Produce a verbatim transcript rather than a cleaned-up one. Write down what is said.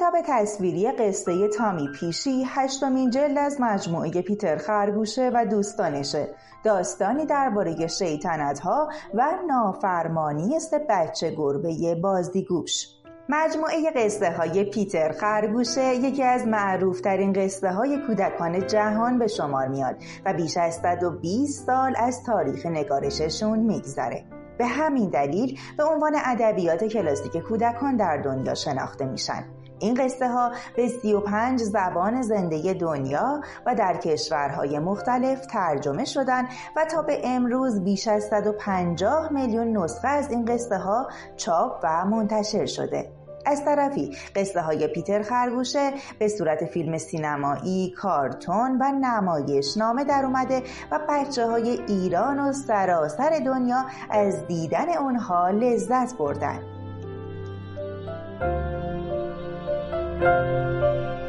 کتاب تصویری قصه تامی پیشی هشتمین جلد از مجموعه پیتر خرگوشه و دوستانشه، داستانی درباره شیطنت‌ها و نافرمانی سه بچه گربه بازیگوش. مجموعه قصه های پیتر خرگوشه یکی از معروف ترین قصه های کودکان جهان به شمار میاد و بیش از صد و بیست سال از تاریخ نگارششون میگذره. به همین دلیل به عنوان ادبیات کلاسیک کودکان در دنیا شناخته میشن. این قصه ها به سی و پنج زبان زنده دنیا و در کشورهای مختلف ترجمه شدن و تا به امروز بیش از صد و پنجاه میلیون نسخه از این قصه ها چاپ و منتشر شده. از طرفی قصه های پیتر خرگوشه به صورت فیلم سینمایی، کارتون و نمایشنامه در اومده و بچه های ایران و سراسر دنیا از دیدن اونها لذت بردن.